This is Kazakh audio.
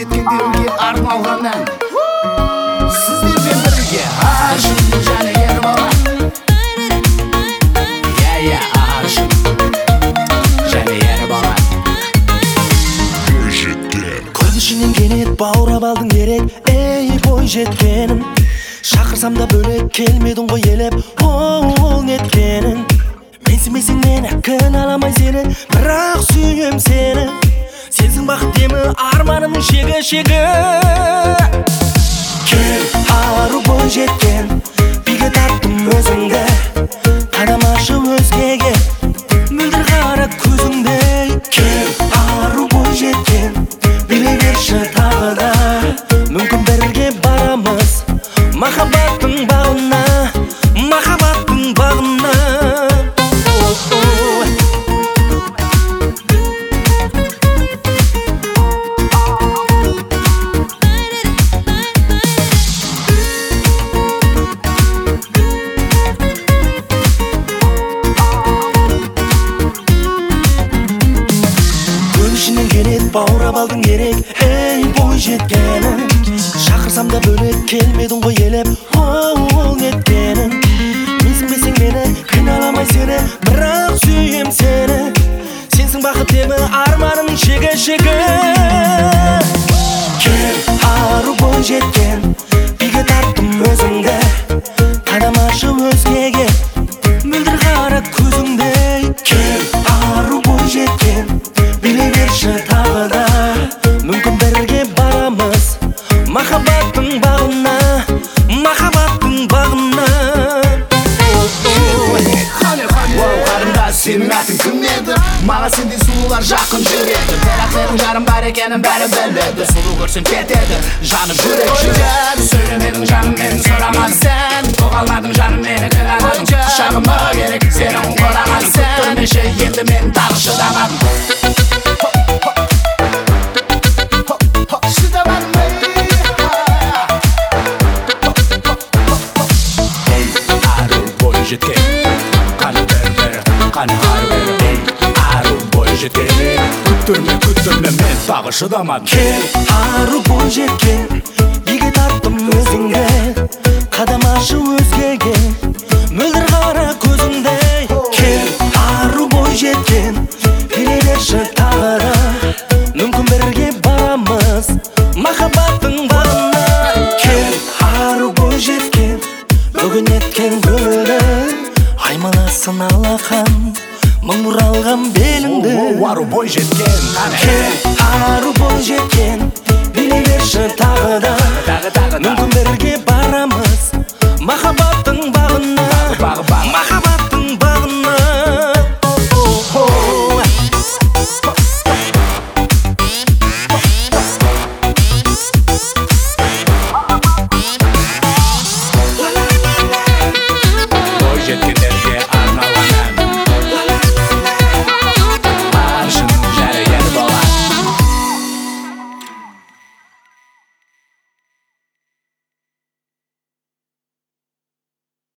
бойжеткендерге арналған ән. Сіздермен бірге Аршын және Ерболат. Аршын және Ерболат. Көз ішінен кенет баурап алдың керек, ей бойжеткенім. Шақырсам да бөлек келмедің ғой елеп, ол неткенің. Менсінбесең мені, кінәламай сені, бірақ сүйем сені. Сенсің бақыт демі, арманымның шегі. Кел, ару бойжеткен, биге тарттым өзіңді. Қадамашы өзгеге, мөлдір қара көзіңдей. Кел, ару бойжеткен, билей берші тағы да. Мүмкін бірге барамыз махаббаттың бағына, махаббаттың бағына. Көнішінен кенет баурап алдың керек, ей бойжеткенім. Шақырсам да бөлек келмедің ғой елеп, ол неткенің. Менсінбесең мені, кінәламай сені, бірақ сүйем сені. Сенсің бақыт демі, арманымның шегі. Кел, ару бойжеткен, биге тарттым өзіңді. Қадамашы өзгеге, мөлдір қара көзіңдей. Кел, ару бойжеткен, билей берші тағы да. Мүмкін бірге барамыз махаббаттың бағына, махаббаттың бағына. Қарындас, сенің атың кім еді? Маған сендей сұлулар жақын жүреді. Бірақ менің жарым бар екенін бәрі біледі. Сұлу көрсең кетеді, жаным жүрек жүреді. Сөйлемедің жаным, менің сұрамадың сен. Тоқалмадың жаным, мені кінәладың. Құшағыма керек, сенің қораған сен. Күттірмеші енді мен тағы шыдамадым. Қане ары бері, ару бойжеткен. Күттірме, мен тағы шыдамадым. Кел, ару бойжеткен, биге тарттым өзіңді. Қадамашы өзгеге, мөлдір қара көзіңдей. Кел, ару бойжеткен, билей берші тағы да. Мүмкін бірге барамыз махаббаттың бағына. Кел, ару бойжеткен, бүгін еткен көңілің. Аймаласын алақан, мың бұралған беліңді. Ару бойжеткен, кел, ару бойжеткен, билей берші тағы да. Мүмкін бірге барамыз